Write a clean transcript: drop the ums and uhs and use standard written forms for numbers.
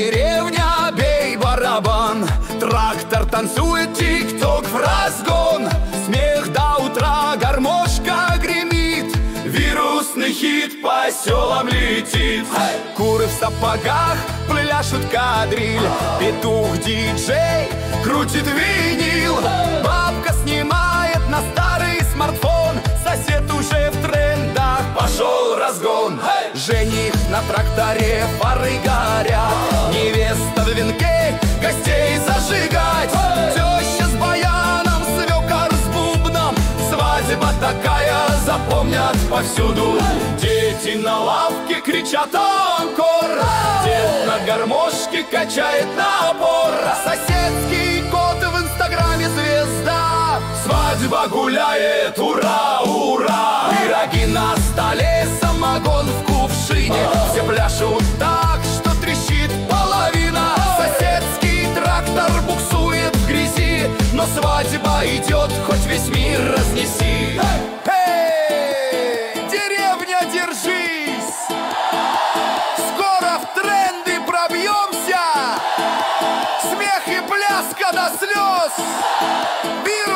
деревня, бей барабан. Трактор танцует, тик-ток в разгон. Смех до утра, гармошка гремит. Вирусный хит по селам летит. Куры в сапогах пляшут кадриль. Петух-диджей крутит винил. Бабка снимает на старый смартфон. Сосед уже в трендах, пошел разгон. Жених на тракторе, фары горят. Невеста в венке, гостей зажигать. Теща с баяном, свекор с бубном. Свадьба такая, запомнят повсюду. Дети на лавке кричат анкор. Дед на гармошке качает напор. Соседский кот в инстаграме звезда. Свадьба гуляет, ура, ура. Пироги на столе, самогон в кувшине. Все пляшут так, что трещит половина. Соседский трактор буксует в грязи. Но свадьба идет, хоть весь мир разнеси. Эй, деревня, держись! Скоро в тренды пробьемся. Смех и пляска до слез.